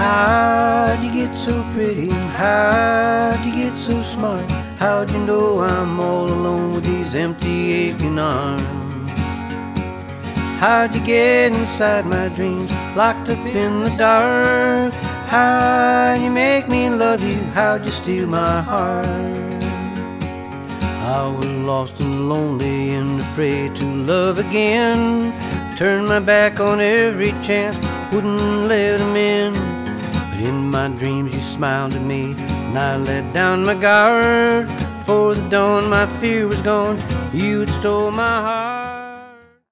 How'd you get so pretty? How'd you get so smart? How'd you know I'm all alone with these empty aching arms? How'd you get inside my dreams, locked up in the dark? How'd you make me love you? How'd you steal my heart? I was lost and lonely and afraid to love again. Turned my back on every chance, wouldn't let him in. But in my dreams you smiled at me, and I let down my guard. Before the dawn my fear was gone, you had stole my heart.